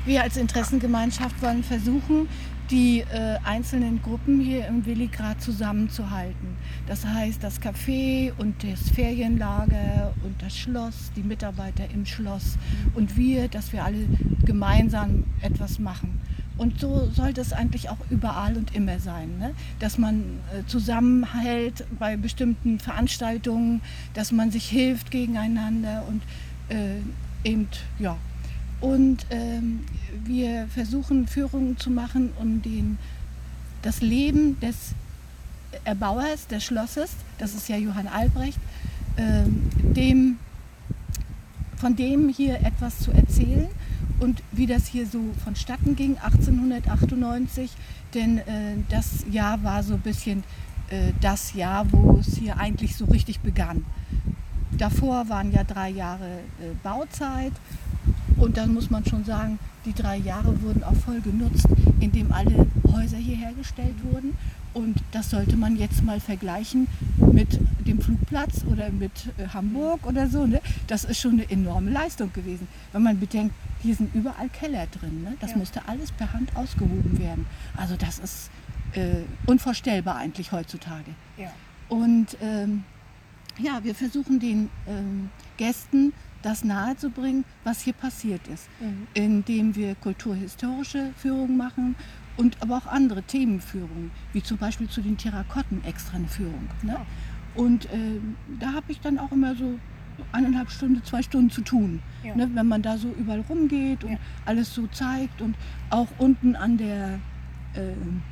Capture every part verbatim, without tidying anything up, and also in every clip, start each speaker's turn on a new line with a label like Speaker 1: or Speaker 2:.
Speaker 1: Wir als Interessengemeinschaft wollen versuchen, die äh, einzelnen Gruppen hier im Willigrad zusammenzuhalten. Das heißt, das Café und das Ferienlager und das Schloss, die Mitarbeiter im Schloss und wir, dass wir alle gemeinsam etwas machen. Und so sollte es eigentlich auch überall und immer sein, ne? Dass man äh, zusammenhält bei bestimmten Veranstaltungen, dass man sich hilft gegeneinander und äh, eben, ja. Und ähm, wir versuchen Führungen zu machen, um den, das Leben des Erbauers des Schlosses, das ist ja Johann Albrecht, ähm, dem, von dem hier etwas zu erzählen und wie das hier so vonstatten ging, achtzehnhundertachtundneunzig, denn äh, das Jahr war so ein bisschen äh, das Jahr, wo es hier eigentlich so richtig begann. Davor waren ja drei Jahre äh, Bauzeit. Und dann muss man schon sagen, die drei Jahre wurden auch voll genutzt, indem alle Häuser hier hergestellt wurden. Und das sollte man jetzt mal vergleichen mit dem Flugplatz oder mit äh, Hamburg oder so. Ne? Das ist schon eine enorme Leistung gewesen. Wenn man bedenkt, hier sind überall Keller drin. Ne? Das ja. musste alles per Hand ausgehoben werden. Also das ist äh, unvorstellbar eigentlich heutzutage. Ja. Und ähm, ja, wir versuchen den ähm, Gästen das nahezubringen, was hier passiert ist, mhm. indem wir kulturhistorische Führungen machen und aber auch andere Themenführungen, wie zum Beispiel zu den Terrakotten extra eine Führung. Ne? Ja. Und äh, da habe ich dann auch immer so eineinhalb Stunden, zwei Stunden zu tun, ja. ne? Wenn man da so überall rumgeht und ja. alles so zeigt und auch unten an der, äh,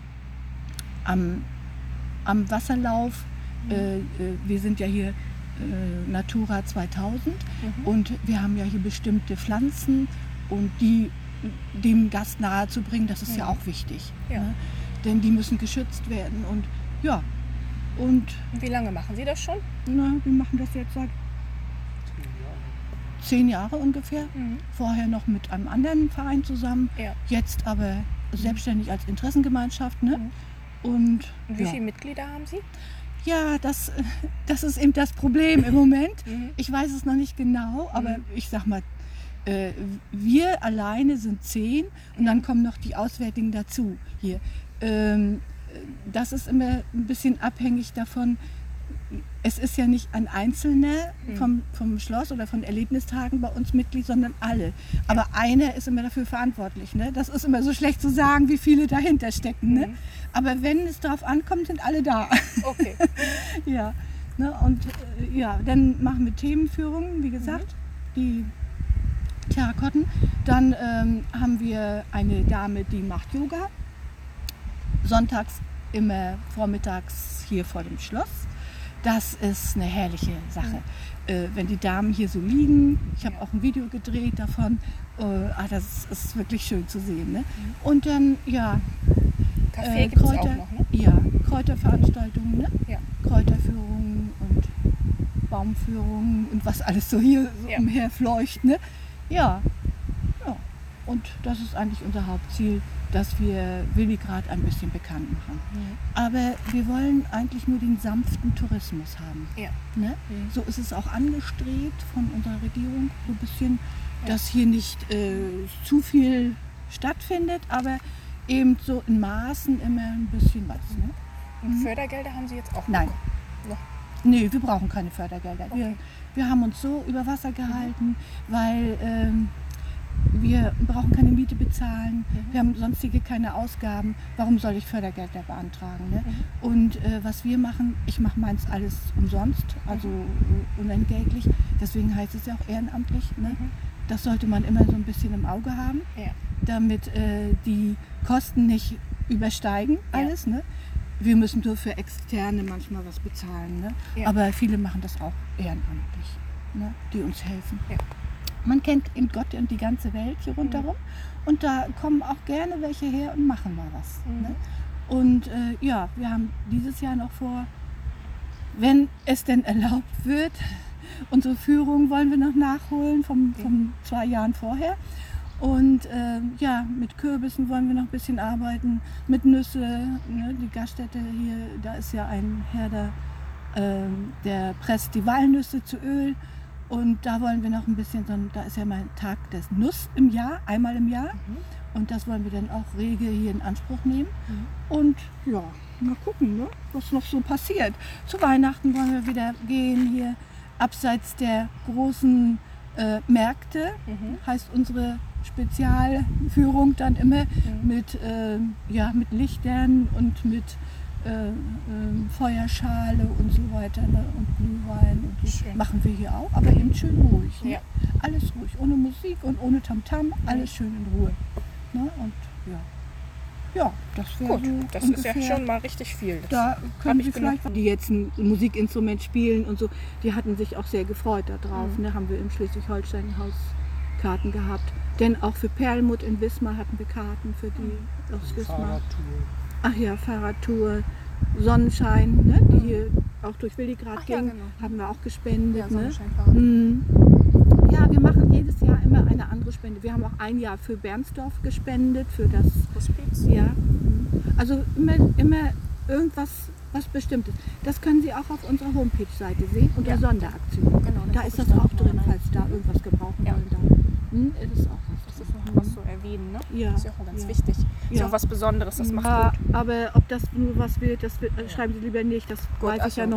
Speaker 1: am, am Wasserlauf, mhm. äh, wir sind ja hier Natura zweitausend mhm. und wir haben ja hier bestimmte Pflanzen und die dem Gast nahe zu bringen, das ist mhm. ja auch wichtig, ja. Ne? Denn die müssen geschützt werden und ja. Und,
Speaker 2: und wie lange machen Sie das schon?
Speaker 1: Na, wir machen das jetzt seit zehn Jahre ungefähr, mhm. vorher noch mit einem anderen Verein zusammen, ja. jetzt aber mhm. selbstständig als Interessengemeinschaft. Ne? Mhm. Und,
Speaker 2: und wie
Speaker 1: ja.
Speaker 2: viele Mitglieder haben Sie?
Speaker 1: Ja, das, das ist eben das Problem im Moment. Mhm. Ich weiß es noch nicht genau, aber mhm. ich sag mal, äh, wir alleine sind zehn und dann kommen noch die Auswärtigen dazu hier. Ähm, das ist immer ein bisschen abhängig davon. Es ist ja nicht ein Einzelner mhm. vom, vom Schloss oder von Erlebnistagen bei uns Mitglied, sondern alle. Aber ja. einer ist immer dafür verantwortlich. Ne? Das ist immer so schlecht zu sagen, wie viele dahinter stecken. Mhm. Ne? Aber wenn es darauf ankommt, sind alle da. Okay. ja. Ne? Und äh, ja, dann machen wir Themenführungen, wie gesagt, mhm. die Terrakotten. Dann ähm, haben wir eine Dame, die macht Yoga. Sonntags immer vormittags hier vor dem Schloss. Das ist eine herrliche Sache. Mhm. Äh, wenn die Damen hier so liegen, ich habe auch ein Video gedreht davon, äh, ah, das ist wirklich schön zu sehen. Ne? Mhm. Und dann, ja,
Speaker 2: Kaffee äh, gibt es auch noch, ne?
Speaker 1: Ja, Kräuterveranstaltungen, ne?
Speaker 2: Ja.
Speaker 1: Kräuterführungen und Baumführungen und was alles so hier so ja. umherfleucht. Ne? Ja. ja, und das ist eigentlich unser Hauptziel, dass wir Willigrad ein bisschen bekannt machen. Mhm. Aber wir wollen eigentlich nur den sanften Tourismus haben. Ja. Ne? Mhm. So ist es auch angestrebt von unserer Regierung, so ein bisschen, ja. dass hier nicht äh, zu viel stattfindet, aber eben so in Maßen immer ein bisschen was. Ne?
Speaker 2: Und Fördergelder haben Sie jetzt auch
Speaker 1: Nein.
Speaker 2: noch?
Speaker 1: Nee, wir brauchen keine Fördergelder. Okay. Wir, wir haben uns so über Wasser gehalten, mhm. weil ähm, wir brauchen keine Miete bezahlen, mhm. wir haben sonstige keine Ausgaben. Warum soll ich Fördergelder beantragen? Ne? Mhm. Und äh, was wir machen, ich mache meins alles umsonst, also mhm. unentgeltlich. Deswegen heißt es ja auch ehrenamtlich. Ne? Mhm. Das sollte man immer so ein bisschen im Auge haben, ja. damit äh, die Kosten nicht übersteigen alles. Ja. Ne? Wir müssen nur für Externe manchmal was bezahlen. Ne? Ja. Aber viele machen das auch ehrenamtlich, ne? Die uns helfen. Ja. Man kennt in Gott und die ganze Welt hier rundherum mhm. und da kommen auch gerne welche her und machen mal was. Mhm. Ne? Und äh, ja, wir haben dieses Jahr noch vor, wenn es denn erlaubt wird, unsere Führung wollen wir noch nachholen vom, vom zwei Jahren vorher. Und äh, ja, mit Kürbissen wollen wir noch ein bisschen arbeiten, mit Nüsse. Ne? Die Gaststätte hier, da ist ja ein Herr, der, äh, der presst die Walnüsse zu Öl. Und da wollen wir noch ein bisschen, so ein- da ist ja mal ein Tag des Nuss im Jahr, einmal im Jahr.
Speaker 2: Mhm.
Speaker 1: Und das wollen wir dann auch rege hier in Anspruch nehmen.
Speaker 2: Mhm.
Speaker 1: Und ja, mal gucken, ne, was noch so passiert. Zu Weihnachten wollen wir wieder gehen hier, abseits der großen äh, Märkte,
Speaker 2: Mhm.
Speaker 1: heißt unsere Spezialführung dann immer
Speaker 2: Mhm.
Speaker 1: mit, äh, ja, mit Lichtern und mit äh, ähm, Feuerschale und so weiter, ne? Und Glühwein. Und das
Speaker 2: Schön.
Speaker 1: machen wir hier auch, aber eben schön ruhig. Ne?
Speaker 2: Ja.
Speaker 1: Alles ruhig, ohne Musik und ohne Tamtam, alles schön in Ruhe. Ne? Und ja, ja, das wäre
Speaker 2: Gut,
Speaker 1: so
Speaker 2: das ist ja
Speaker 1: ungefähr.
Speaker 2: schon mal richtig viel. Das
Speaker 1: Da
Speaker 2: hab
Speaker 1: können
Speaker 2: ich
Speaker 1: Sie
Speaker 2: genug
Speaker 1: vielleicht, die jetzt ein Musikinstrument spielen und so, die hatten sich auch sehr gefreut darauf.
Speaker 2: Mhm.
Speaker 1: Ne? Haben wir im Schleswig-Holstein-Haus Karten gehabt. Denn auch für Perlmutt in Wismar hatten wir Karten für die aus Wismar.
Speaker 3: Fahrradtour.
Speaker 1: Ach ja, Fahrradtour, Sonnenschein, ne? Die hier auch durch Willigrad
Speaker 2: Ach ja,
Speaker 1: ging,
Speaker 2: genau.
Speaker 1: haben wir auch gespendet.
Speaker 2: Ja,
Speaker 1: ne?
Speaker 2: Sonnenscheinfahrer.
Speaker 1: Mhm. Ja, wir machen jedes Jahr immer eine andere Spende. Wir haben auch ein Jahr für Bernsdorf gespendet, für das,
Speaker 2: Hospiz.
Speaker 1: ja. mhm. Also immer, immer irgendwas, was Bestimmtes. Das können Sie auch auf unserer Homepage-Seite sehen, unter
Speaker 2: Ja.
Speaker 1: Sonderaktionen.
Speaker 2: Genau,
Speaker 1: Da
Speaker 2: guck
Speaker 1: ist
Speaker 2: ich
Speaker 1: das
Speaker 2: da
Speaker 1: auch
Speaker 2: mal
Speaker 1: drin,
Speaker 2: rein.
Speaker 1: falls da irgendwas gebrauchen
Speaker 2: Ja.
Speaker 1: wollen. Da hm, ist es auch was.
Speaker 2: Das ist noch was zu erwähnen, ne?
Speaker 1: Ja.
Speaker 2: Das ist ja auch ganz
Speaker 1: Ja.
Speaker 2: wichtig. Ist ja
Speaker 1: Ja.
Speaker 2: auch was Besonderes, das macht
Speaker 1: Ja,
Speaker 2: gut.
Speaker 1: aber ob das nur was wird, das wird, schreiben Sie lieber nicht, das weiß
Speaker 2: ach
Speaker 1: ich ja
Speaker 2: so.
Speaker 1: noch